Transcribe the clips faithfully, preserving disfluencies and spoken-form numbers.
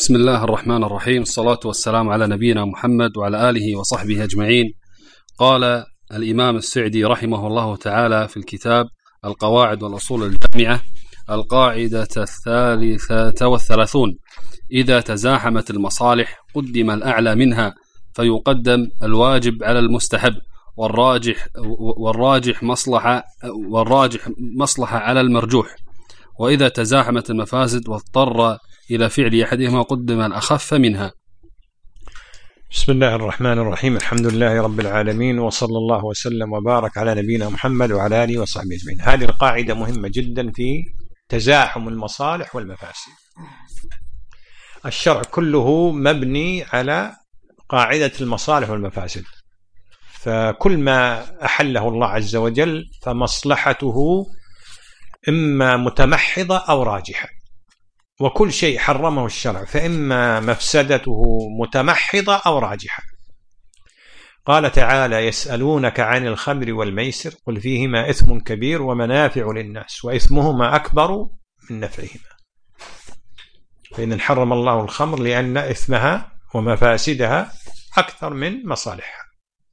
بسم الله الرحمن الرحيم، الصلاة والسلام على نبينا محمد وعلى آله وصحبه أجمعين. قال الإمام السعدي رحمه الله تعالى في الكتاب القواعد والأصول الجامعة: القاعدة الثالثة والثلاثون: إذا تزاحمت المصالح قدم الأعلى منها فيقدم الواجب على المستحب، والراجح والراجح مصلحة والراجح مصلحة على المرجوح. وإذا تزاحمت المفاسد واضطر إلى فعل أحدهما قدم الأخف منها. بسم الله الرحمن الرحيم، الحمد لله رب العالمين، وصلى الله وسلم وبارك على نبينا محمد وعلى آله وصحبه أجمعين. هذه القاعدة مهمة جدا في تزاحم المصالح والمفاسد. الشرع كله مبني على قاعدة المصالح والمفاسد، فكل ما أحله الله عز وجل فمصلحته إما متمحضة أو راجحة، وكل شيء حرمه الشرع فإما مفسدته متمحضة أو راجحة. قال تعالى: يسألونك عن الخمر والميسر قل فيهما إثم كبير ومنافع للناس وإثمهما أكبر من نفعهما. فإن حرم الله الخمر لأن إثمها ومفاسدها أكثر من مصالحها.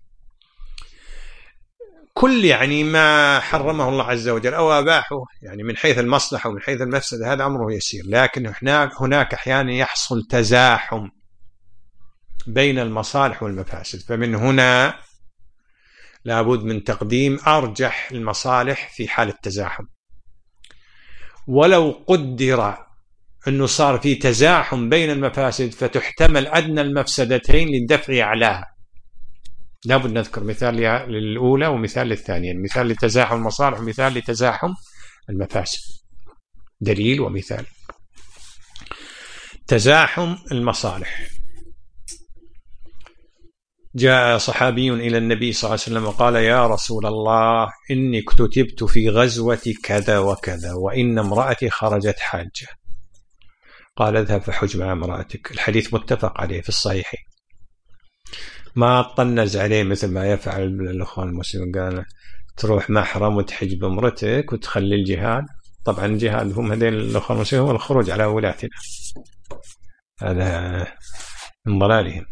كل يعني ما حرمه الله عز وجل أو أباحه يعني من حيث المصلحة ومن حيث المفسدة هذا أمره يسير، لكن هناك هناك أحيانا يحصل تزاحم بين المصالح والمفاسد، فمن هنا لابد من تقديم أرجح المصالح في حال التزاحم. ولو قدر أنه صار في تزاحم بين المفاسد فتحتمل أدنى المفسدتين للدفع أعلاها. لابد نذكر مثال للأولى ومثال للثانية، مثال لتزاحم المصالح ومثال لتزاحم المفاسد، دليل ومثال. تزاحم المصالح: جاء صحابي إلى النبي صلى الله عليه وسلم وقال: يا رسول الله إني اكتتبت في غزوة كذا وكذا وإن امرأتي خرجت حاجة. قال: اذهب فحج مع امرأتك. الحديث متفق عليه في الصحيحين. ما طنز عليه مثل ما يفعل الأخوان المسلمين، قال تروح محرم وتحج بامرتك وتخلي الجهاد. طبعا الجهاد هم هذين الأخوان المسلمين هو الخروج على ولاتنا، هذا من ضلالهم.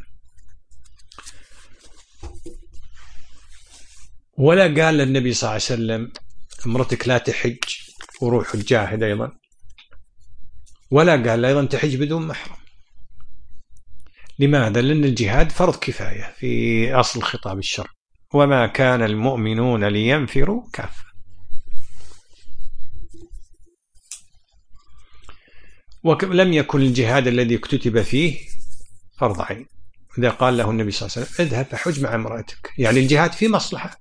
ولا قال للنبي صلى الله عليه وسلم امرتك لا تحج وروح الجاهد أيضا، ولا قال أيضا تحج بدون محرم. لماذا؟ لأن الجهاد فرض كفاية في أصل خطاب الشرع: وما كان المؤمنون لينفروا كافة. ولم يكن الجهاد الذي اكتتب فيه فرض عين. إذا قال له النبي صلى الله عليه وسلم اذهب فحج مع امرأتك، يعني الجهاد فيه مصلحة،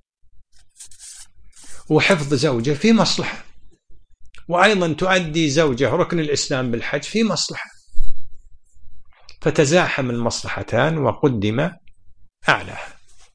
وحفظ زوجة فيه مصلحة، وأيضا تؤدي زوجة ركن الإسلام بالحج فيه مصلحة، فتزاحم المصلحتان وقدم أعلاها.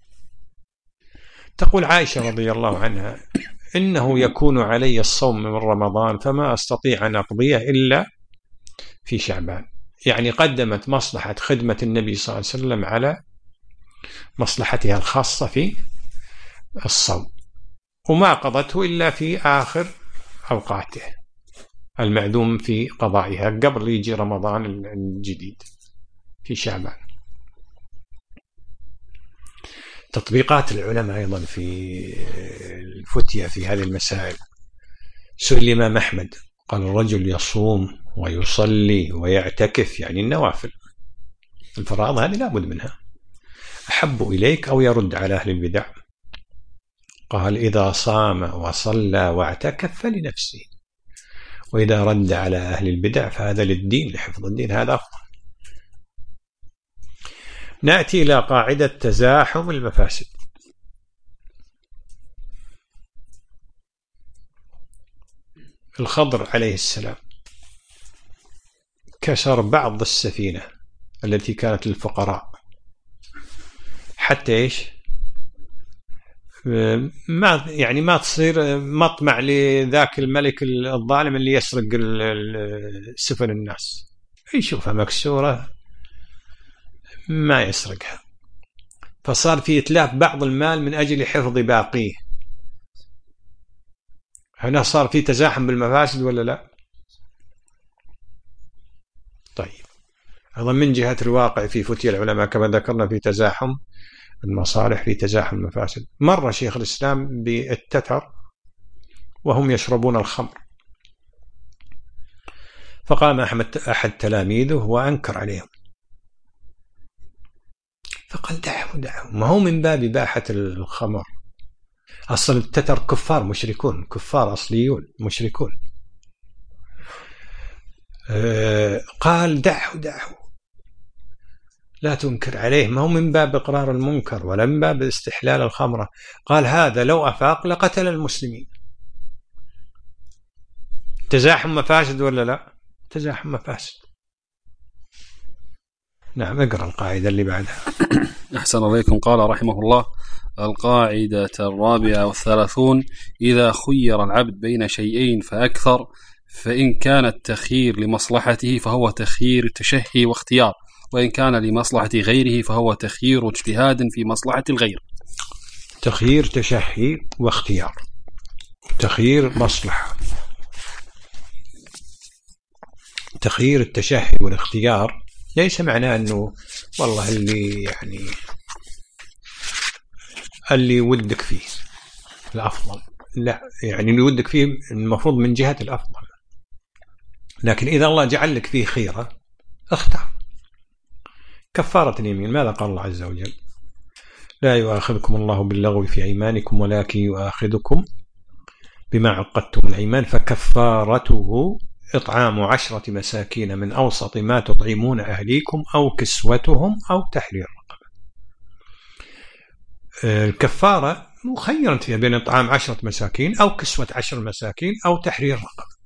تقول عائشة رضي الله عنها: إنه يكون علي الصوم من رمضان فما أستطيع أن أقضيه إلا في شعبان. يعني قدمت مصلحة خدمة النبي صلى الله عليه وسلم على مصلحتها الخاصة في الصوم، وما قضته إلا في آخر أوقاته المعدوم في قضائها قبل يجي رمضان الجديد في شعبان. تطبيقات العلماء أيضا في الفتية في هذه المسائل: سئل الإمام أحمد قال: الرجل يصوم ويصلي ويعتكف، يعني النوافل، الفرائض هذه لا بد منها، أحب إليك أو يرد على أهل البدع؟ قال: إذا صام وصلى واعتكف فلنفسه، وإذا رد على أهل البدع فهذا للدين، لحفظ الدين، هذا أفضل. نأتي إلى قاعدة تزاحم المفاسد. الخضر عليه السلام كسر بعض السفينة التي كانت للفقراء حتى إيش؟ ما يعني ما تصير مطمع لذاك الملك الظالم اللي يسرق سفن الناس، يشوفها مكسورة ما يسرقها، فصار في إتلاف بعض المال من أجل حفظ باقيه. هنا صار في تزاحم بالمفاسد ولا لا؟ طيب، أيضا من جهة الواقع في فتية العلماء كما ذكرنا في تزاحم المصالح في تزاحم المفاسد. مر شيخ الإسلام بالتتر وهم يشربون الخمر، فقام أحمد أحد تلاميذه وأنكر عليهم، فقال دعوا دعوا، ما هو من باب إباحة الخمر، أصل التتر كفار مشركون، كفار أصليون مشركون. أه قال دعوا دعوا لا تنكر عليه، ما هو من باب إقرار المنكر ولا من باب استحلال الخمرة. قال هذا لو أفاق لقتل المسلمين. تزاحم مفاسد ولا لا؟ تزاحم مفاسد. نعم اقرأ القاعدة اللي بعدها. أحسن عليكم. قال رحمه الله: القاعدة الرابعة والثلاثون: إذا خير العبد بين شيئين فأكثر، فإن كان التخيير لمصلحته فهو تخيير تشهي واختيار، وإن كان لمصلحة غيره فهو تخيير اجتهاد في مصلحة الغير. تخيير تشهي واختيار، تخيير مصلحة. تخيير التشهي والاختيار ليس معناه أنه والله اللي يعني اللي ودك فيه الأفضل، لا، يعني اللي ودك فيه المفروض من جهة الأفضل، لكن إذا الله جعل لك فيه خيرة اختار. كفارة اليمين ماذا قال الله عز وجل؟ لا يؤاخذكم الله باللغو في أيمانكم ولكن يؤاخذكم بما عقدتم الأيمان فكفارته إطعام عشرة مساكين من أوسط ما تطعمون أهليكم أو كسوتهم أو تحرير رقبة. الكفارة مخيرة فيها بين إطعام عشرة مساكين أو كسوة عشر مساكين أو تحرير رقبة.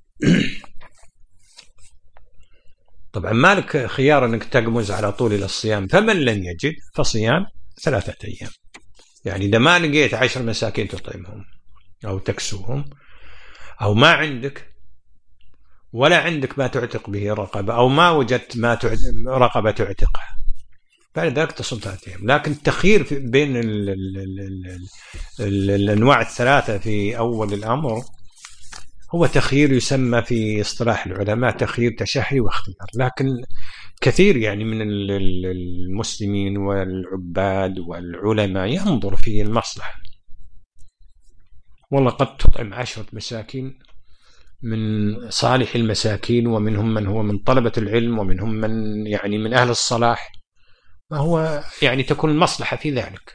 طبعا مالك خيار أنك تقمز على طول إلى الصيام، فمن لن يجد فصيام ثلاثة أيام. يعني إذا ما لقيت عشر مساكين تطعمهم أو تكسوهم، أو ما عندك ولا عندك ما تعتق به رقبة، أو ما وجدت ما رقبة تعتقها، بعد ذلك تصوم ثلاثة أيام. لكن التخيير بين ال ال ال ال ال الأنواع الثلاثة في أول الأمر هو تخيير يسمى في اصطلاح العلماء تخيير تشهي واختيار. لكن كثير يعني من المسلمين والعباد والعلماء ينظر في المصلحة، والله قد تطعم عشرة مساكين من صالح المساكين، ومنهم من هو من طلبة العلم، ومنهم من يعني من أهل الصلاح، ما هو يعني تكون المصلحة في ذلك.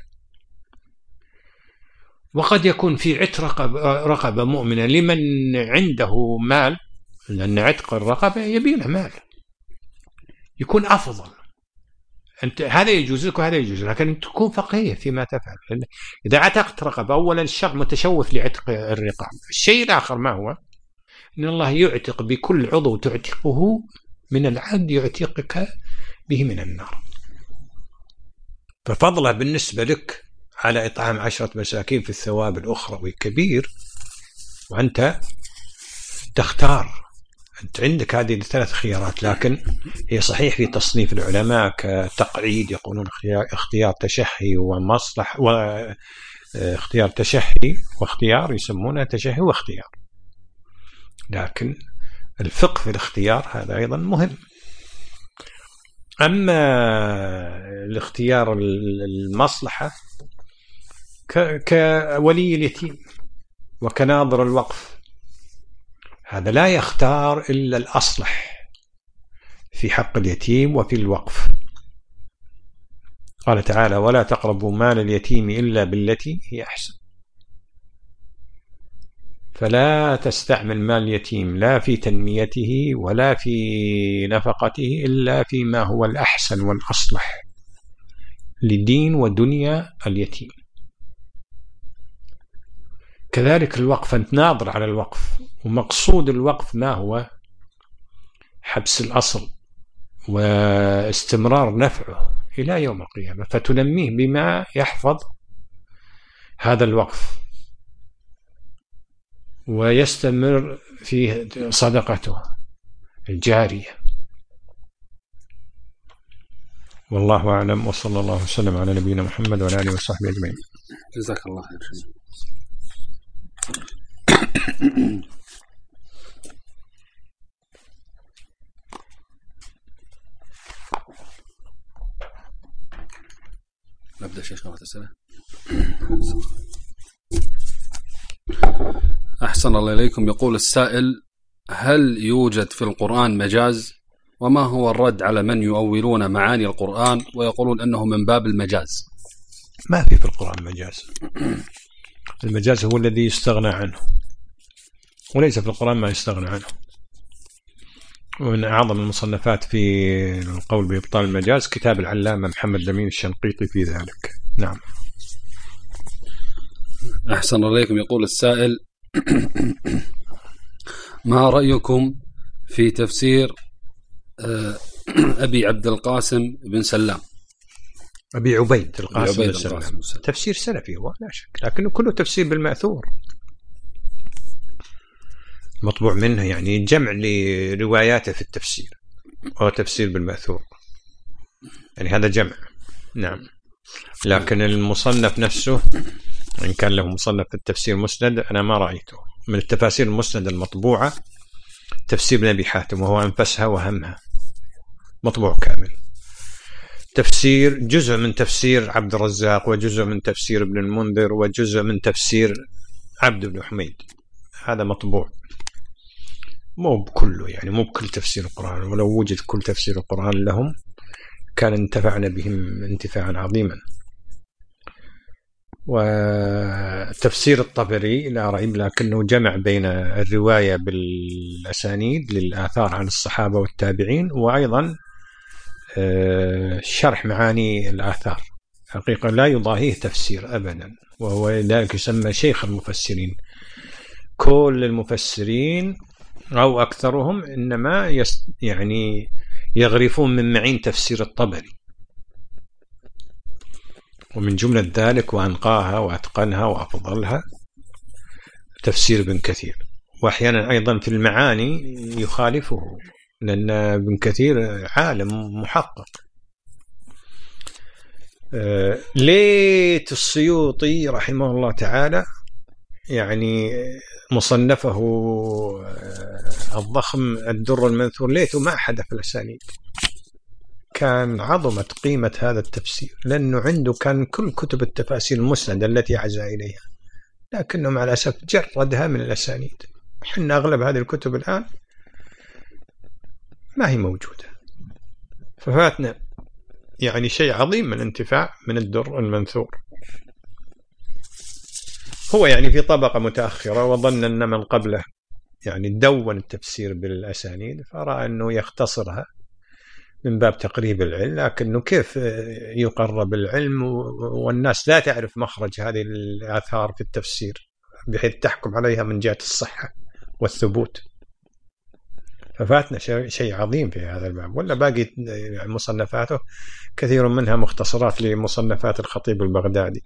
وقد يكون في عتق رقبة, رقبة مؤمنة لمن عنده مال، لأن عتق الرقبة يبي له مال، يكون أفضل. أنت هذا يجوز لك وهذا يجوز، لكن تكون فقيه فيما تفعل. إذا عتقت رقبة، أولا الشرع متشوف لعتق الرقاب. الشيء الآخر ما هو؟ إن الله يعتق بكل عضو تعتقه من العبد يعتقك به من النار. ففضله بالنسبة لك على إطعام عشرة مساكين في الثواب الأخروي كبير، وأنت تختار. أنت عندك هذه الثلاث خيارات، لكن هي صحيح في تصنيف العلماء كتقعيد يقولون اختيار تشهي ومصلح، واختيار تشهي واختيار يسمونه تشهي واختيار، لكن الفقه في الاختيار هذا أيضا مهم. أما الاختيار المصلحة كولي اليتيم وكناظر الوقف، هذا لا يختار إلا الأصلح في حق اليتيم وفي الوقف. قال تعالى: ولا تقربوا مال اليتيم إلا بالتي هي أحسن. فلا تستعمل مال اليتيم لا في تنميته ولا في نفقته إلا فيما هو الأحسن والأصلح لدين ودنيا اليتيم. كذلك الوقف، أنت ناظر على الوقف، ومقصود الوقف ما هو؟ حبس الأصل واستمرار نفعه إلى يوم القيامة، فتنميه بما يحفظ هذا الوقف ويستمر في صدقته الجارية. والله أعلم، وصلى الله وسلم على نبينا محمد وعلى آله وصحبه أجمعين. جزاك الله خير. نبدأ شيخنا الأسئلة. أحسن الله إليكم. يقول السائل: هل يوجد في القرآن مجاز؟ وما هو الرد على من يؤولون معاني القرآن ويقولون أنه من باب المجاز؟ ما في في القرآن مجاز. المجاز هو الذي يستغنى عنه، وليس في القرآن ما يستغنى عنه. ومن أعظم المصنفات في القول بإبطال المجاز كتاب العلامة محمد الأمين الشنقيطي في ذلك. نعم. أحسن الله إليكم. يقول السائل: ما رأيكم في تفسير أبي عبد القاسم بن سلام؟ أبي عبيد القاسم بن سلام تفسير سلفي هو لا شك، لكنه كله تفسير بالمأثور مطبوع منه، يعني جمع لرواياته في التفسير وهو تفسير بالمأثور، يعني هذا جمع. نعم. لكن المصنف نفسه إن كان له مصنف في التفسير مسند أنا ما رأيته. من التفاسير المسند المطبوعة تفسير ابن أبي حاتم وهو أنفسها وهمها، مطبوع كامل. تفسير جزء من تفسير عبد الرزاق، وجزء من تفسير ابن المنذر، وجزء من تفسير عبد بن حميد، هذا مطبوع. مو بكله، يعني مو بكل تفسير القرآن، ولو وجد كل تفسير القرآن لهم كان انتفعنا بهم انتفاعا عظيما. وتفسير الطبري لا ريب لكنه جمع بين الرواية بالأسانيد للآثار عن الصحابة والتابعين، وأيضا شرح معاني الآثار، حقيقة لا يضاهيه تفسير أبدا، وهو ذلك يسمى شيخ المفسرين. كل المفسرين أو أكثرهم إنما يست يعني يغرفون من معين تفسير الطبري، ومن جملة ذلك وأنقاها وأتقنها وأفضلها تفسير ابن كثير. وأحيانا أيضا في المعاني يخالفه، لأن ابن كثير عالم محقق. ليت السيوطي رحمه الله تعالى يعني مصنفه الضخم الدر المنثور ليته ما حدث الأسانيد، كان عظمت قيمة هذا التفسير، لأنه عنده كان كل كتب التفاسير المسندة التي عزا إليها، لكنه مع الأسف جردها من الأسانيد. حنا أغلب هذه الكتب الآن ما هي موجودة، ففاتنا يعني شيء عظيم من انتفاع من الدر المنثور. هو يعني في طبقة متأخرة، وظن أن من قبله يعني دون التفسير بالأسانيد، فرأى أنه يختصرها من باب تقريب العلم، لكنه كيف يقرب العلم والناس لا تعرف مخرج هذه الآثار في التفسير بحيث تحكم عليها من جهة الصحة والثبوت. ففاتنا شيء عظيم في هذا الباب. ولا باقي مصنفاته كثير منها مختصرات لمصنفات الخطيب البغدادي،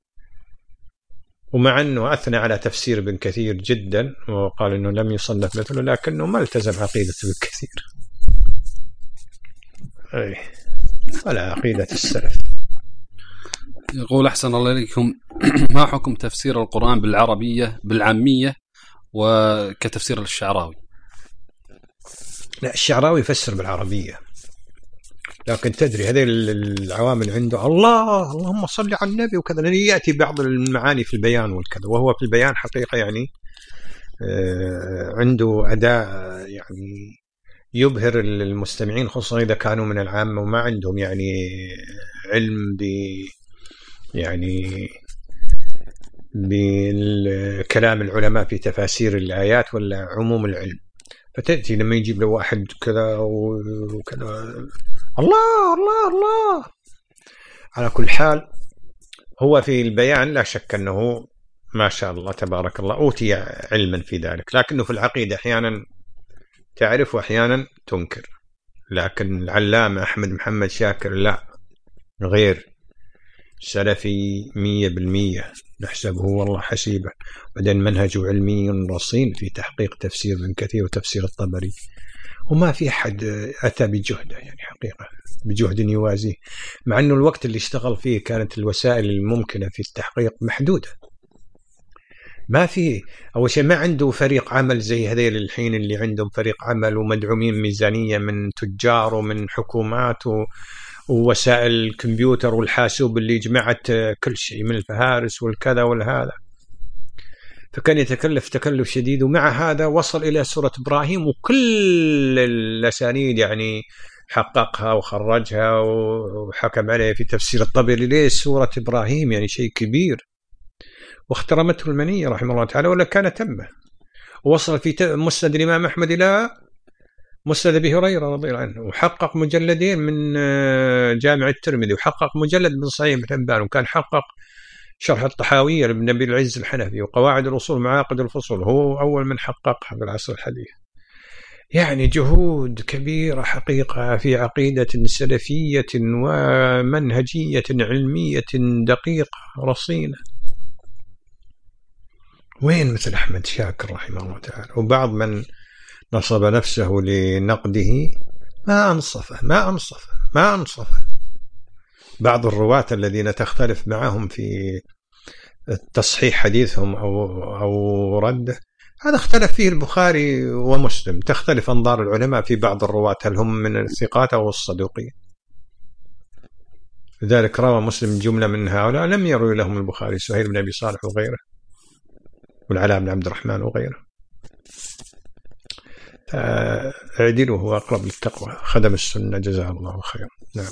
ومع أنه أثنى على تفسير ابن كثير جدا وقال أنه لم يصنف مثله، لكنه ما التزم عقيدة ابن كثير أي ولا عقيدة السلف. يقول: أحسن الله إليكم، ما حكم تفسير القرآن بالعربية بالعامية وكتفسير الشعراوي؟ لا، الشعراوي يفسر بالعربية، لكن تدري هذه العوامل عنده الله اللهم صل على النبي وكذا، لأنه يأتي بعض المعاني في البيان والكذا، وهو في البيان حقيقة يعني عنده أداء يعني يبهر المستمعين، خصوصا إذا كانوا من العامة وما عندهم يعني علم ب يعني بكلام العلماء في تفاسير الآيات ولا عموم العلم. فتأتي لما يجيب له واحد كذا وكذا الله الله الله. على كل حال هو في البيان لا شك أنه ما شاء الله تبارك الله أوتي علما في ذلك، لكنه في العقيدة أحيانا تعرف وأحيانا تنكر. لكن العلامة أحمد محمد شاكر لا، غير سلفي مية بالمية نحسبه والله حسيبه، بعدين منهجه علمي رصين في تحقيق تفسير ابن كثير وتفسير الطبري، وما في أحد أتى بجهده يعني حقيقة بجهد يوازيه، مع أنه الوقت اللي اشتغل فيه كانت الوسائل الممكنة في التحقيق محدودة. ما في أول شيء ما عنده فريق عمل زي هذيل الحين اللي عندهم فريق عمل ومدعومين ميزانية من تجار ومن حكومات ووسائل الكمبيوتر والحاسوب اللي جمعت كل شيء من الفهارس والكذا والهذا، فكان يتكلف تكلف شديد. ومع هذا وصل إلى سورة إبراهيم وكل الأسانيد يعني حققها وخرجها وحكم عليها في تفسير الطبري. ليه سورة إبراهيم يعني شيء كبير، واخترمته المنية رحمه الله تعالى ولا كان تمه. ووصل في مسند الإمام أحمد إلى مسند أبي هريرة رضي الله عنه، وحقق مجلدين من جامع الترمذي، وحقق مجلد من صحيح ابن حبان، وكان حقق شرح الطحاوية لابن أبي العز الحنفي، وقواعد الأصول معاقد الفصول، هو أول من حققها في العصر الحديث. يعني جهود كبيرة حقيقة في عقيدة سلفية ومنهجية علمية دقيقة رصينة. وين مثل أحمد شاكر رحمه الله تعالى؟ وبعض من نصب نفسه لنقده ما أنصفه ما أنصفه ما أنصفه. بعض الرواة الذين تختلف معهم في تصحيح حديثهم أو أو رده، هذا اختلف فيه البخاري ومسلم، تختلف أنظار العلماء في بعض الرواة هل هم من الثقات أو الصدوقين. لذلك روى مسلم جملة من هؤلاء لم يروي لهم البخاري، سهيل بن أبي صالح وغيره، والعلاء بن عبد الرحمن وغيره. اعدلوا هو أقرب للتقوى، خدم السنة جزاه الله خيرا. نعم.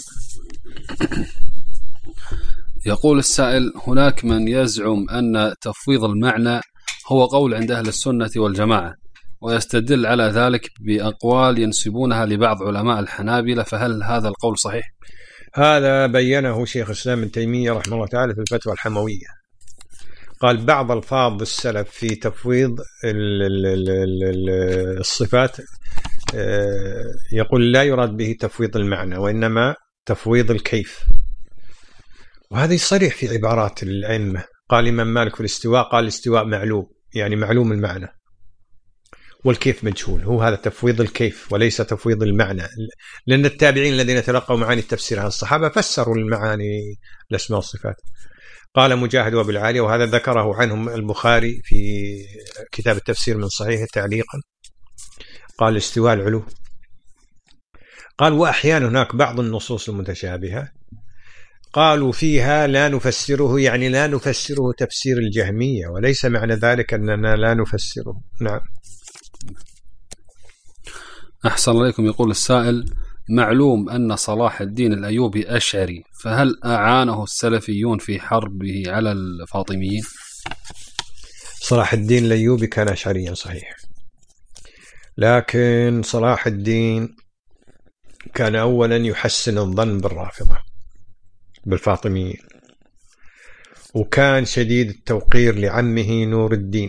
يقول السائل: هناك من يزعم أن تفويض المعنى هو قول عند أهل السنة والجماعة، ويستدل على ذلك بأقوال ينسبونها لبعض علماء الحنابلة، فهل هذا القول صحيح؟ هذا بينه شيخ الإسلام ابن تيمية رحمه الله تعالى في الفتوى الحموية. قال بعض الفاظ السلف في تفويض الصفات يقول لا يراد به تفويض المعنى، وإنما تفويض الكيف. وهذا يصرح في عبارات الأئمة. قال الإمام مالك في الاستواء، قال الاستواء معلوم، يعني معلوم المعنى، والكيف مجهول. هو هذا تفويض الكيف وليس تفويض المعنى، لأن التابعين الذين تلقوا معاني التفسير عن الصحابة فسروا المعاني الأسماء والصفات. قال مجاهد وابن العالية، وهذا ذكره عنهم البخاري في كتاب التفسير من صحيحه تعليقا، قال الاستواء العلو. قال وأحيانا هناك بعض النصوص المتشابهة قالوا فيها لا نفسره، يعني لا نفسره تفسير الجهمية، وليس معنى ذلك أننا لا نفسره. نعم. أحسن عليكم. يقول السائل: معلوم أن صلاح الدين الأيوبي أشعري، فهل أعانه السلفيون في حربه على الفاطميين؟ صلاح الدين الأيوبي كان أشعريا صحيح، لكن صلاح الدين كان أولا يحسن الظن بالرافضة بالفاطميين، وكان شديد التوقير لعمه نور الدين.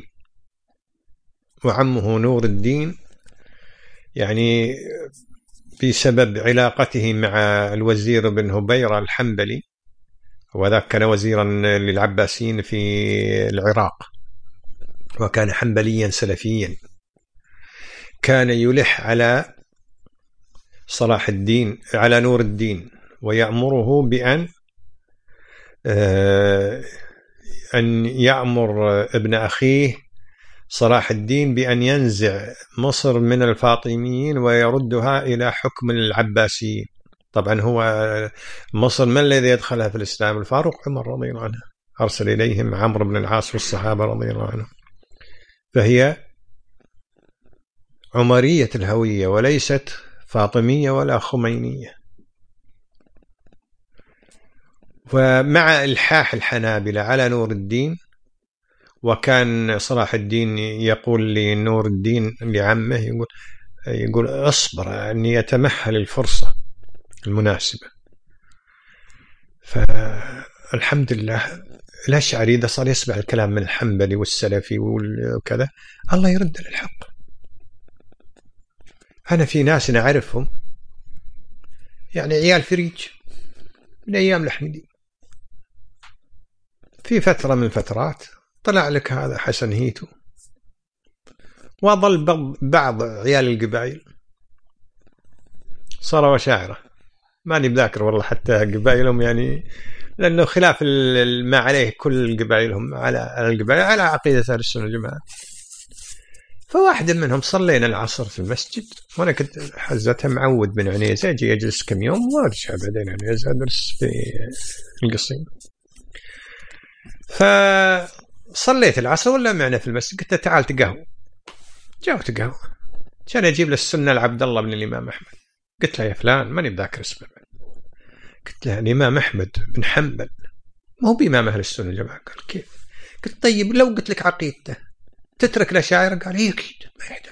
وعمه نور الدين يعني بسبب علاقته مع الوزير بن هبيرة الحنبلي، وذاك كان وزيرا للعباسيين في العراق، وكان حنبليا سلفيا، كان يلح على صلاح الدين على نور الدين ويأمره بأن أن يأمر ابن أخيه صلاح الدين بأن ينزع مصر من الفاطميين ويردها إلى حكم العباسيين. طبعا هو مصر من الذي يدخلها في الإسلام؟ الفاروق عمر رضي الله عنه، أرسل إليهم عمرو بن العاص والصحابة رضي الله عنهم، فهي عمرية الهوية وليست فاطمية ولا خمينية. ومع إلحاح الحنابلة على نور الدين، وكان صلاح الدين يقول لنور الدين لعمه، يقول يقول اصبر أني يتمهل الفرصة المناسبة. فالحمد لله الأشعري إذا صار يسمع الكلام من الحنبلي والسلفي وكذا الله يرد للحق. أنا في ناس نعرفهم يعني عيال فريج من أيام الحميدي، في فترة من فترات طلع لك هذا حسن هيتو، وظل بعض عيال القبائل صاروا وشاعرة، ماني بذاكر والله حتى قبائلهم، يعني لأنه خلاف ما عليه كل قبائلهم على القبائل على عقيدة أهل السنة والجماعة. فواحد منهم صلينا العصر في المسجد، وأنا كنت حزتها معود من عنيزة، أجي أجلس كم يوم وأرجع بعدين عنيزة أدرس في القصيم. فصليت العصر ولا معنا في المسجد، قلت تعال تقهوى. جاء تقهوى كان أجيب للسنة لعبد الله بن الإمام أحمد. قلت له يا فلان ماني بذاكر اسمه. قلت له الإمام أحمد بن حنبل ما هو بإمام أهل السنة الجماعة. قال كيف؟ قلت طيب لو قلت لك عقيدته تترك الأشاعرة؟ قال إيه أكيد ما يحتاج.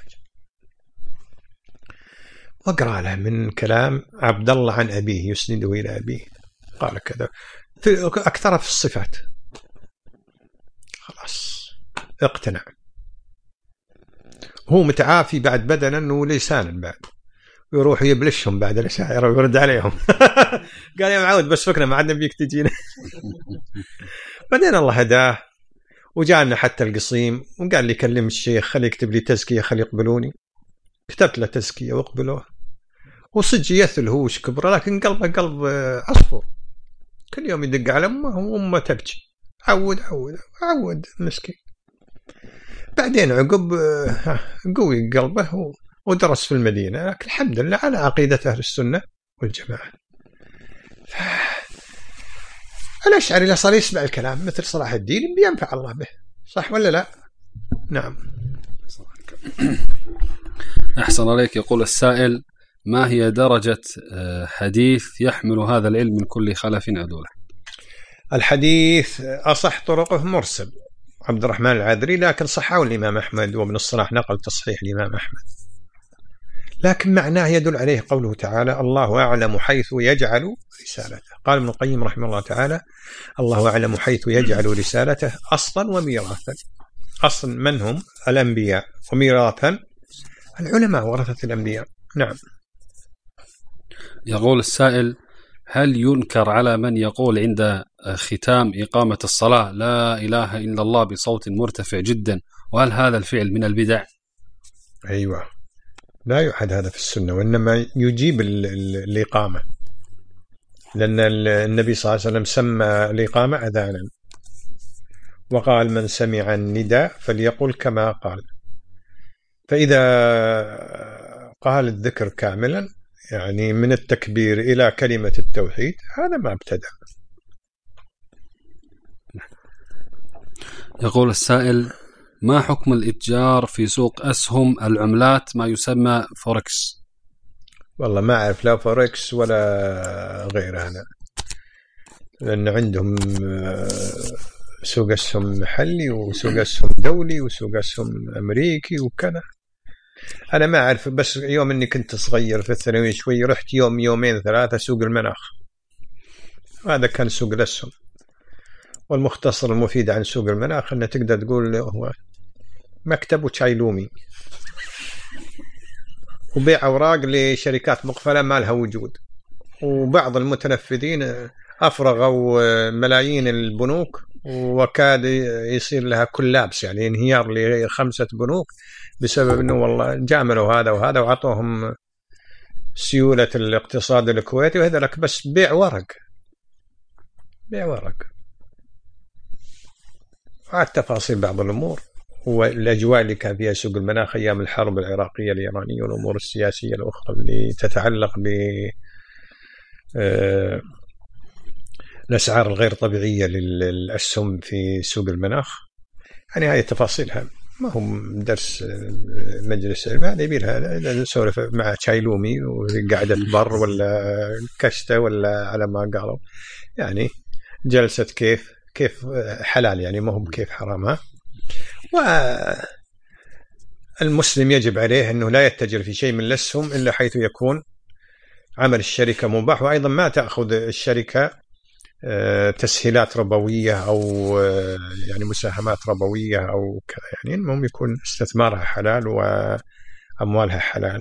وأقرأ له من كلام عبد الله عن أبيه يسنده إلى أبيه، قال كذا في أكثر في الصفات. خلاص اقتنع. هو متعافي بعد بدنا ولسانا بعد، ويروح يبلشهم بعد الأشاعرة ويرد عليهم. قال يا معود بس فكرة ما عدنا بيك تجينا. بعدين الله هداه وجاءنا حتى القصيم وقال لي كلم الشيخ خلي يكتب لي تزكية خلي يقبلوني. كتبت له تزكية وقبلوه، وصدق يثل هو وش كبره، لكن قلبه قلب عصفور، كل يوم يدق على أمه وأمه تبكي. عود عود عود مسكين. بعدين عقب قوي قلبه ودرس في المدينة، لكن الحمد لله على عقيدة أهل السنة والجماعة. الأشعري إذا صار يسمع الكلام مثل صلاح الدين بينفع الله به، صح ولا لا؟ نعم. أحسن عليك. يقول السائل ما هي درجة حديث يحمل هذا العلم من كل خلف عدوله؟ الحديث أصح طرقه مرسل عبد الرحمن العذري، لكن صححه الإمام أحمد وابن الصلاح نقل تصحيح الإمام أحمد، لكن معناه يدل عليه قوله تعالى الله أعلم حيث يجعل رسالته. قال ابن القيم رحمه الله تعالى الله أعلم حيث يجعل رسالته أصلا وميراثا. أصلا من هم؟ الأنبياء، وميراثا العلماء ورثة الأنبياء. نعم. يقول السائل هل ينكر على من يقول عند ختام إقامة الصلاة لا إله إلا الله بصوت مرتفع جدا، وهل هذا الفعل من البدع؟ أيوة، لا يحد هذا في السنة، وإنما يجيب الإقامة، لأن النبي صلى الله عليه وسلم سمى الإقامة أذانا، وقال من سمع النداء فليقل كما قال. فإذا قال الذكر كاملا يعني من التكبير إلى كلمة التوحيد هذا ما ابتدع. يقول السائل ما حكم الإتجار في سوق أسهم العملات ما يسمى فوركس؟ والله ما أعرف لا فوركس ولا غير هذا، لأن عندهم سوق أسهم محلي وسوق أسهم دولي وسوق أسهم أمريكي وكذا. أنا ما أعرف، بس يوم أني كنت صغير في الثانوية شوي رحت يوم يومين ثلاثة سوق المناخ، هذا كان سوق الأسهم. والمختصر المفيد عن سوق المناخ أنه تقدر تقول هو مكتب وشاي لومي وبيع أوراق لشركات مقفلة ما لها وجود، وبعض المتنفذين أفرغوا ملايين البنوك وكاد يصير لها كلابس، يعني انهيار لخمسة بنوك بسبب أنه والله جاملوا هذا وهذا وعطوهم سيولة الاقتصاد الكويتي، وهذا لك بس بيع ورق بيع ورق. وعاد تفاصيل بعض الأمور والأجواء اللي كان فيها سوق المناخ أيام الحرب العراقية الإيرانية والأمور السياسية الأخرى اللي تتعلق ب الأسعار الغير طبيعية للأسهم في سوق المناخ. يعني هذه تفاصيلها ما هم درس مجلس العلم، هذا يبيل هذا نسولف مع شايلومي وقعدة بر ولا كشتة ولا على ما قالوا، يعني جلسة كيف كيف حلال يعني ما هم كيف حرامها. والمسلم يجب عليه أنه لا يتجر في شيء من الأسهم إلا حيث يكون عمل الشركة مباح، وأيضا ما تأخذ الشركة تسهيلات ربوية أو يعني مساهمات ربوية أو كذا، يعني المهم يكون استثمارها حلال وأموالها حلال،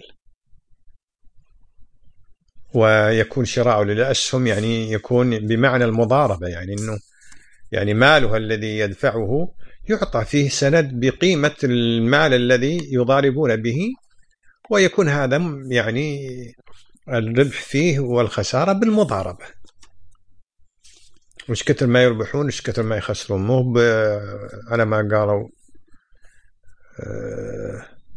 ويكون شراءه للأسهم يعني يكون بمعنى المضاربة، يعني أنه يعني مالها الذي يدفعه يعطى فيه سند بقيمة المال الذي يضاربون به، ويكون هذا يعني الربح فيه والخسارة بالمضاربة، مش كتر ما يربحون مش كتر ما يخسرون، مو على ما قالوا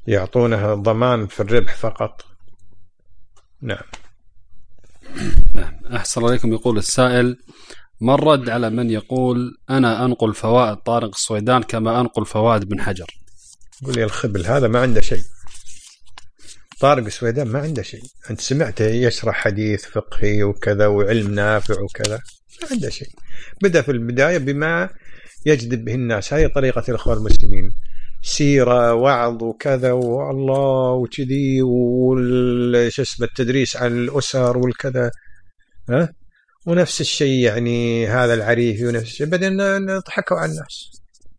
يعطونها ضمان في الربح فقط. نعم. نعم. أحسن عليكم. يقول السائل: ما الرد على من يقول أنا أنقل فوائد طارق السويدان كما أنقل فوائد ابن حجر؟ قول لي الخبل هذا ما عنده شيء. طارق السويدان ما عنده شيء. أنت سمعته يشرح حديث فقهي وكذا وعلم نافع وكذا، ما عنده شيء. بدأ في البداية بما يجذب به الناس، هذه طريقة الإخوان المسلمين، سيرة وعظ وكذا والله وكذي وش اسمه التدريس عن الأسر والكذا، ها، ونفس الشيء يعني هذا العريفي ونفس الشيء، بدأنا نضحكوا على الناس.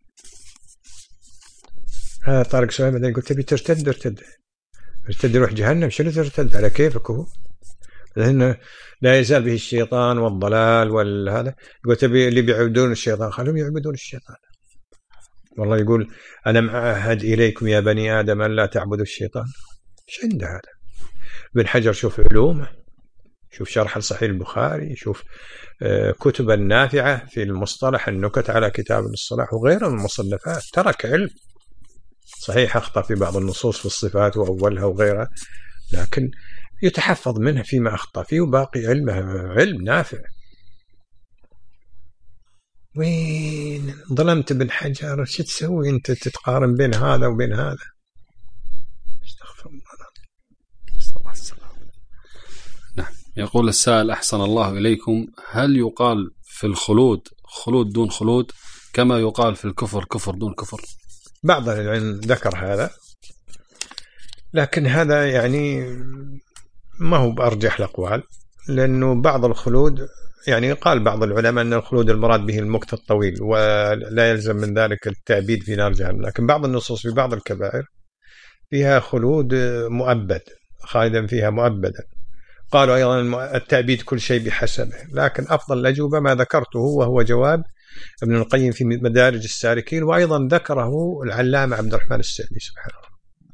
هذا طارق سويد بعدين يقول تبي ترتد ارتد ارتد روح جهنم، شنو ترتد على كيفك هو، لأنه لا يزال به الشيطان والضلال والهذا. يقول تبي اللي بيعبدون الشيطان خلهم يعبدون الشيطان. والله يقول أنا معهد إليكم يا بني آدم أن لا تعبدوا الشيطان. إيش عنده هذا؟ ابن حجر شوف علومه، شوف شرح صحيح البخاري، شوف كتب النافعة في المصطلح، النكت على كتاب الصلاح وغيره من المصنفات، ترك علم. صحيح أخطأ في بعض النصوص في الصفات وأولها وغيرها، لكن يتحفظ منه فيما أخطأ فيه وباقي علمه علم نافع. وين ظلمت ابن حجر؟ شو تسوي أنت تتقارن بين هذا وبين هذا؟ استغفر الله. نعم. يقول السائل: أحسن الله إليكم، هل يقال في الخلود خلود دون خلود كما يقال في الكفر كفر دون كفر؟ بعض العلم ذكر هذا، لكن هذا يعني ما هو بأرجح الأقوال، لأنه بعض الخلود يعني قال بعض العلماء أن الخلود المراد به المكث الطويل ولا يلزم من ذلك التأبيد في نار جهنم، لكن بعض النصوص في بعض الكبائر فيها خلود مؤبد، خالدا فيها مؤبدا. قالوا أيضا التأبيد كل شيء بحسبه، لكن أفضل الأجوبة ما ذكرته وهو جواب ابن القيم في مدارج السالكين، وأيضا ذكره العلامة عبد الرحمن السعدي سبحانه الله.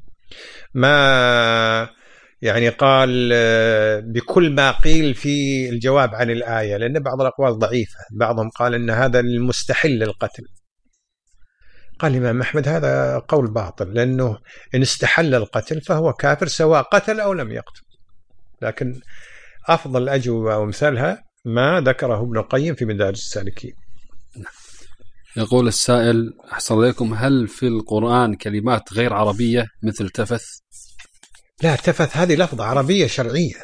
ما يعني قال بكل ما قيل في الجواب عن الآية، لأن بعض الأقوال ضعيفة، بعضهم قال أن هذا المستحل للقتل. قال الإمام أحمد هذا قول باطل، لأنه إن استحل القتل فهو كافر سواء قتل أو لم يقتل. لكن أفضل الأجوبة ومثالها ما ذكره ابن القيم في مدارج السالكين. يقول السائل: أحسن عليكم، هل في القرآن كلمات غير عربية مثل تفث؟ لا، تفث هذه لفظة عربية شرعية،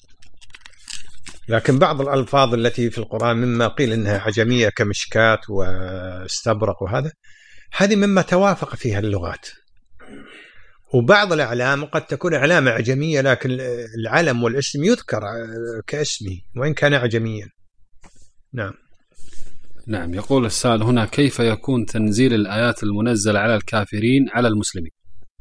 لكن بعض الألفاظ التي في القرآن مما قيل إنها عجمية كمشكات واستبرق وهذا، هذه مما توافق فيها اللغات. وبعض الأعلام قد تكون علامة عجمية، لكن العلم والاسم يذكر كاسمه وإن كان عجميا. نعم. نعم. يقول السائل هنا: كيف يكون تنزيل الآيات المنزلة على الكافرين على المسلمين؟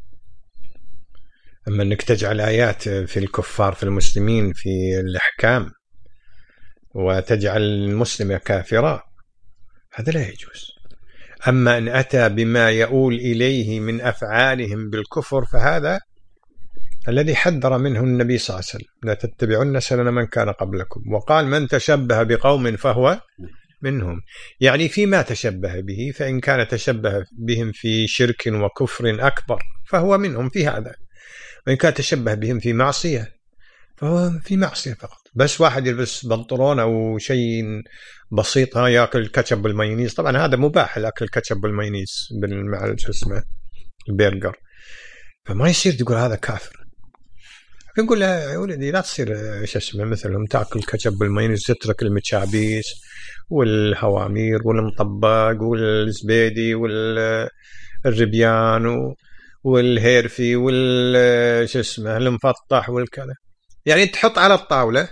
أما أنك تجعل آيات في الكفار في المسلمين في الأحكام وتجعل المسلم كافرا، هذا لا يجوز. أما أن أتى بما يؤول إليه من أفعالهم بالكفر فهذا الذي حذر منه النبي صلى الله عليه وسلم: لا تتبعن سنن من كان قبلكم، وقال من تشبه بقوم فهو منهم. يعني فيما تشبه به، فإن كان تشبه بهم في شرك وكفر أكبر فهو منهم في هذا، وإن كان تشبه بهم في معصية فهو في معصية فقط. بس واحد يلبس بنطلون أو شيء بسيط ها يأكل الكاتشب بالمايونيز، طبعا هذا مباح الأكل الكاتشب بالمايونيز مع شو اسمه البرجر، فما يصير تقول هذا كافر. نقول له يا ولدي لا تصير شو اسمه مثلهم تأكل الكاتشب بالمايونيز، تترك المتشابيس والهوامير والمطبق والزبيدي والربيان والهيرفي والش اسمه المفطح والكذا. يعني تحط على الطاولة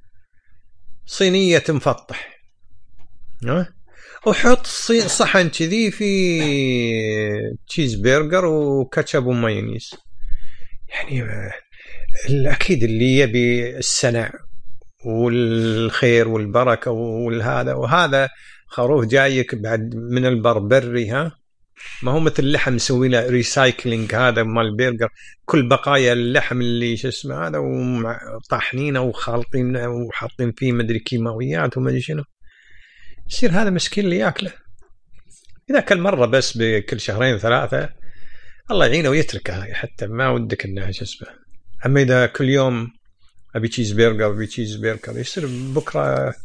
صينية مفطح وحط صحن كذي في تشيز برجر وكاتشب ومايونيز. يعني الأكيد اللي يبي السنة والخير والبركة والهذا وهذا خروف جايك بعد من البربري، ها ما هو مثل اللحم مسوي له ريسايكلينج هذا مال البرجر، كل بقايا اللحم اللي شو اسمه هذا وطاحنينه وخالطينه وحاطين فيه مدري كيماويات وما ادري شنو، يصير هذا مسكين اللي ياكله. اذا كل مره بس بكل شهرين ثلاثه الله يعينه ويتركها حتى ما ودك انها شو اسمه. اما اذا كل يوم ابي تشيز برجر ابي تشيز برجر يصير بكره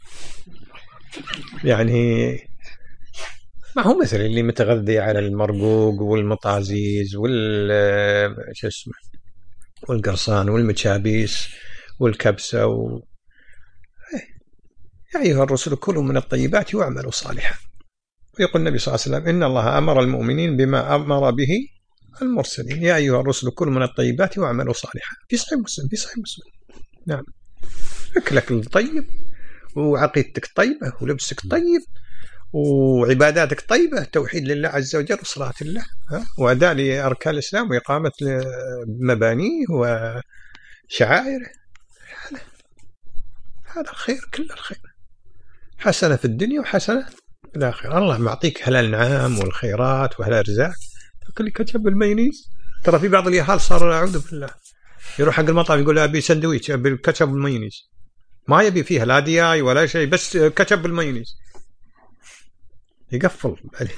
يعني ما هو مثل اللي متغذي على المرقوق والمطازيز وال شو اسمه والقرصان والمشابيس والكبسة و... يا أيها الرسل كلوا من الطيبات واعملوا صالحا. ويقول النبي صلى الله عليه وسلم إن الله أمر المؤمنين بما أمر به المرسلين. يا أيها الرسل كلوا من الطيبات واعملوا صالحا. في صحيح مسلم في صحيح مسلم. نعم أكلك الطيب وعقيدتك طيبة ولبسك طيب وعباداتك طيبة، توحيد لله عز وجل وصلاة الله وأداء لأركان الإسلام وإقامة مبانيه وشعائره. هذا هذا الخير كل الخير، حسنة في الدنيا وحسنة في الآخرة. الله معطيك هالأنعام والخيرات وهالأرزاق تاكل كاتشب بالمايونيز. ترى في بعض اليهال صار أعوذ بالله يروح حق المطعم يقول أبي سندويتش بالكاتشب بالمايونيز، ما يبي فيها لا دياي ولا شيء بس كاتشب بالمايونيز، يقفل بعدين.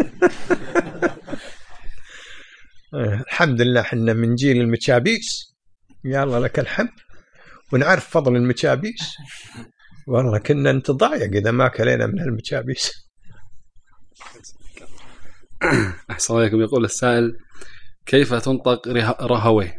الحمد لله حنا من جيل المشابيس، يا الله لك الحمد، ونعرف فضل المشابيس. والله كنا نتضايق إذا ما كلينا من المشابيس. أحسن عليكم. يقول السائل كيف تنطق رهوي؟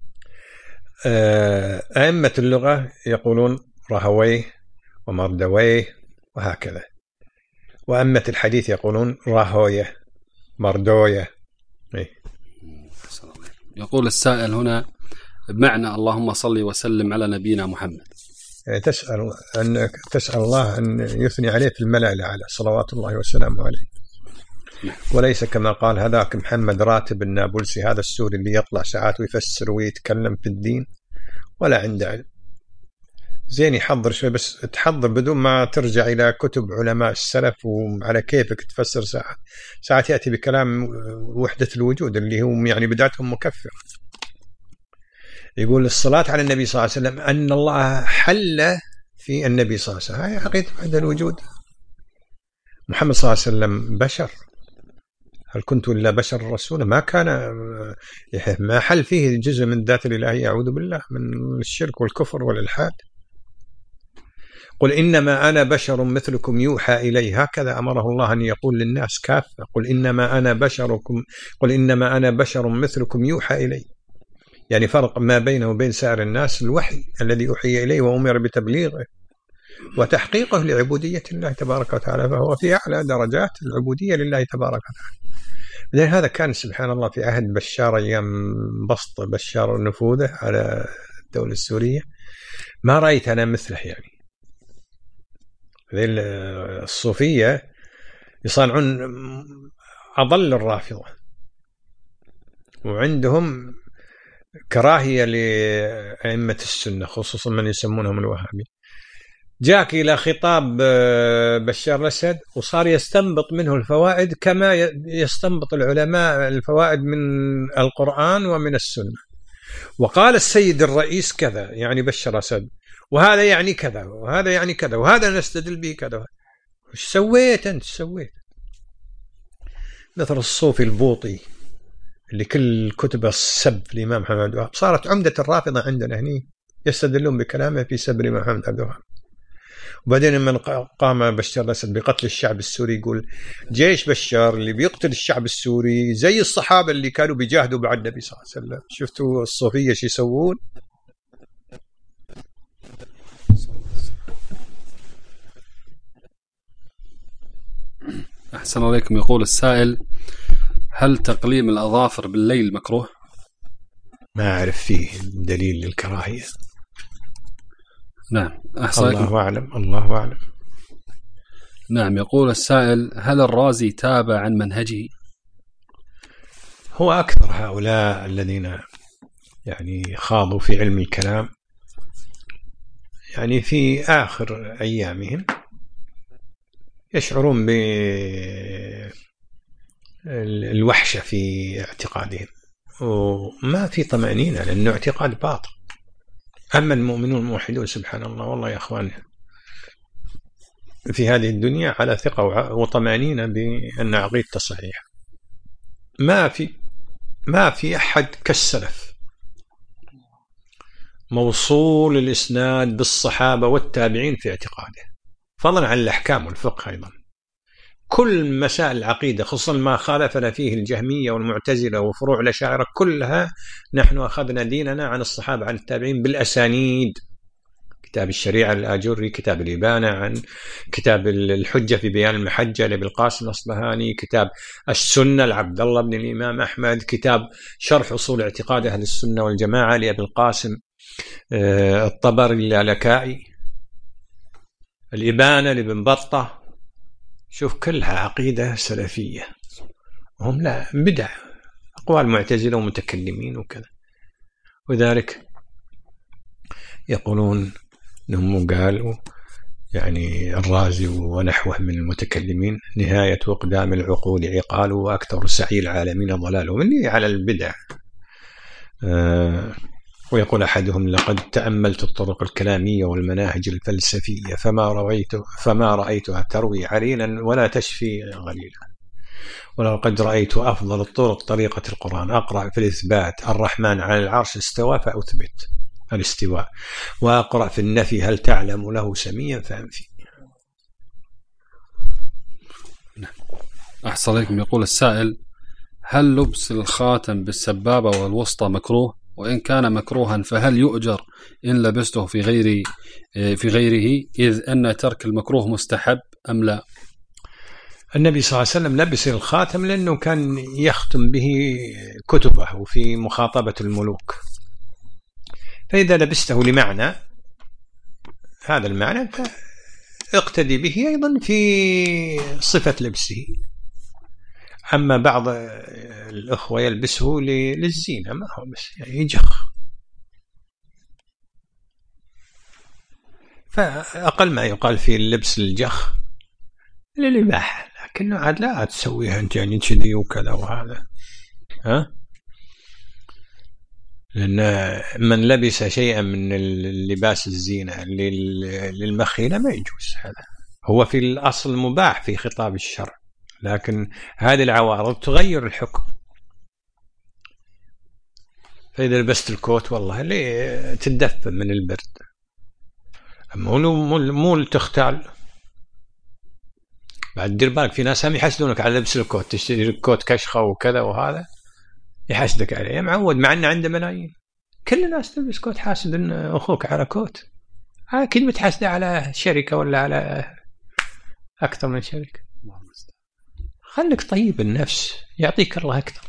أئمة اللغة يقولون رهوي ومردوي وهكذا، وأئمة الحديث يقولون راهوية مردوية. إيه؟ يقول السائل هنا بمعنى اللهم صل وسلم على نبينا محمد. تسأل أن تسأل الله أن يثني عليه في الملأ الأعلى صلوات الله وسلامه عليه، وليس كما قال هذاك محمد راتب النابلسي هذا السوري اللي يطلع ساعات ويفسر ويتكلم في الدين ولا عنده علم. زين يحضر شوي بس تحضر بدون ما ترجع إلى كتب علماء السلف وعلى كيفك تفسر ساعات. ساعات يأتي بكلام وحدة الوجود اللي هم يعني بدايتهم مكفرة. يقول الصلاة على النبي صلى الله عليه وسلم أن الله حل في النبي صلى الله عليه وسلم، هاي عقيدة وحدة الوجود. محمد صلى الله عليه وسلم بشر، هل كنت إلا بشر رسولا، ما كان ما حل فيه جزء من ذات الإلهية، أعوذ بالله من الشرك والكفر والإلحاد. قل إنما أنا بشر مثلكم يوحى إلي، هكذا أمره الله أن يقول للناس كافة. قل إنما أنا بشركم قل إنما أنا بشر مثلكم يوحى إلي، يعني فرق ما بينه وبين سائر الناس الوحي الذي أوحي إليه وأمر بتبليغه وتحقيقه لعبودية الله تبارك وتعالى، فهو في أعلى درجات العبودية لله تبارك وتعالى. لأن هذا كان سبحان الله في عهد بشار، أيام بسط بشار نفوذه على الدولة السورية، ما رأيت أنا مثله. يعني الصوفية يصنعون أضل الرافضة، وعندهم كراهية لأئمة السنة خصوصا من يسمونهم الوهابي. جاك إلى خطاب بشار الأسد وصار يستنبط منه الفوائد كما يستنبط العلماء الفوائد من القرآن ومن السنة. وقال السيد الرئيس كذا يعني بشار الأسد، وهذا يعني كذا وهذا يعني كذا وهذا نستدل به كذا. وش سويت أنت؟ سويت مثل الصوفي البوطي اللي كل كتب السب الإمام محمد عبد الوهاب، صارت عمدة الرافضة عندنا هني يستدلون بكلامه في سب الإمام محمد عبد الوهاب. وبعدين من قام بشار الأسد بقتل الشعب السوري يقول جيش بشار اللي بيقتل الشعب السوري زي الصحابة اللي كانوا بيجاهدوا بعد النبي صلى الله عليه وسلم. شفتوا الصوفية شو يسوون؟ أحسن عليكم. يقول السائل هل تقليم الأظافر بالليل مكروه؟ ما أعرف فيه دليل للكراهية. نعم أحسن الله عليكم. أعلم الله أعلم. نعم. يقول السائل هل الرازي تاب عن منهجه؟ هو أكثر هؤلاء الذين يعني خاضوا في علم الكلام يعني في آخر أيامهم يشعرون بالوحشة في اعتقادهم وما في طمأنينة لأنه اعتقاد باطل. أما المؤمنون الموحدون سبحان الله والله يا أخوان في هذه الدنيا على ثقة وطمأنينة بأن عقيدته صحيحة، ما في ما في أحد كالسلف موصول الإسناد بالصحابة والتابعين في اعتقاده، فضلا عن الأحكام والفقه أيضا. كل مسائل العقيدة خصوصا ما خالفنا فيه الجهمية والمعتزلة وفروع الأشاعرة كلها نحن أخذنا ديننا عن الصحابة عن التابعين بالأسانيد. كتاب الشريعة للآجري، كتاب الإبانة، عن كتاب الحجة في بيان المحجة لأبي القاسم الأصبهاني، كتاب السنة لعبد الله بن الإمام أحمد، كتاب شرح أصول اعتقاد أهل السنة والجماعة لأبي القاسم الطبري اللالكائي، الإبانة لابن بطة. شوف كلها عقيدة سلفية، هم لا بدع أقوال معتزلة ومتكلمين وكذا. وذلك يقولون أنهم قالوا يعني الرازي ونحوه من المتكلمين نهاية أقدام العقول عقال وأكثر سعي العالمين ضلال، ومني على البدع. آه ويقول أحدهم لقد تأملت الطرق الكلامية والمناهج الفلسفية فما رأيت فما رأيتها تروي عليلا ولا تشفي غليلا، ولقد رأيت أفضل الطرق طريقة القرآن، أقرأ في الإثبات الرحمن على العرش استوى فأثبت الاستواء، وأقرأ في النفي هل تعلم له سميا فأنفي. أحسن عليكم. يقول السائل: هل لبس الخاتم بالسبابة والوسطى مكروه؟ وإن كان مكروها فهل يؤجر إن لبسته في غير في غيره، إذ أن ترك المكروه مستحب أم لا؟ النبي صلى الله عليه وسلم لبس الخاتم لأنه كان يختم به كتبه في مخاطبة الملوك، فإذا لبسته لمعنى هذا المعنى فاقتدي به أيضا في صفة لبسه. أما بعض الأخوة يلبسه للزينة، ما هو بس يعني يجخ، فأقل ما يقال في اللبس الجخ للإباحة، لكنه عاد لا تسويها أنت يعني كذي وكذا وهذا. ها؟ لأن من لبس شيئا من اللباس الزينة للمخيلة ما يجوز، هذا هو في الأصل مباح في خطاب الشرع، لكن هذه العوارض تغير الحكم. فإذا لبست الكوت والله ليه تدفى من البرد، مو مو تختال. بعد دير بالك في ناس هم يحسدونك على لبس الكوت، تشتري الكوت كشخة وكذا وهذا يحسدك عليه، معود مع أنه عنده ملايين. كل الناس تلبس كوت، حاسد أن أخوك على كوت، أكيد متحسده على شركة ولا على أكثر من شركة. خليك طيب النفس يعطيك الله أكثر.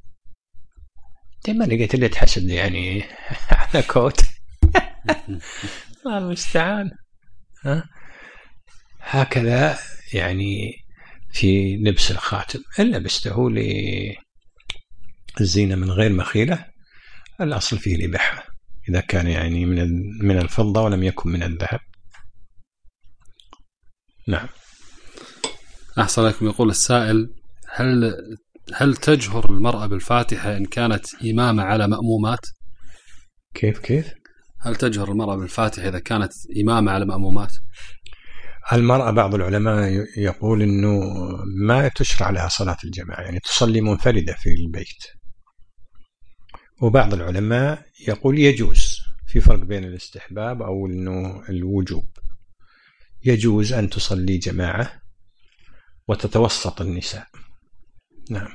ما لقيت اللي تحسد يعني على كوت. الله المستعان. ها؟ هكذا يعني في لبس الخاتم إن لبسته للزينة من غير مخيلة الأصل فيه الإباحة، إذا كان يعني من من الفضة ولم يكن من الذهب. نعم. أحسن لكم. يقول السائل: هل هل تجهر المرأة بالفاتحة إن كانت إمامة على مأمومات؟ كيف كيف؟ هل تجهر المرأة بالفاتحة إذا كانت إمامة على مأمومات؟ المرأة بعض العلماء يقول إنه ما تشرع لها صلاة الجماعة، يعني تصلي منفردة في البيت. وبعض العلماء يقول يجوز، في فرق بين الاستحباب أو إنه الوجوب. يجوز أن تصلي جماعة وتتوسط النساء. نعم.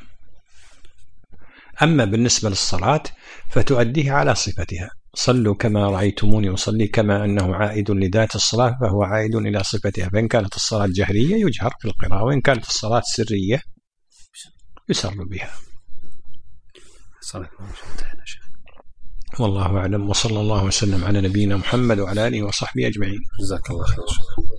أما بالنسبة للصلاة فتؤديها على صفتها، صلوا كما رأيتموني أصلي، كما أنه عائد لذات الصلاة فهو عائد إلى صفتها. فإن كانت الصلاة جهرية يجهر في القراءة، وإن كانت الصلاة سرية يسر بها. والله أعلم، وصلى الله وسلم على نبينا محمد وعلى آله وصحبه أجمعين. جزاك الله خير.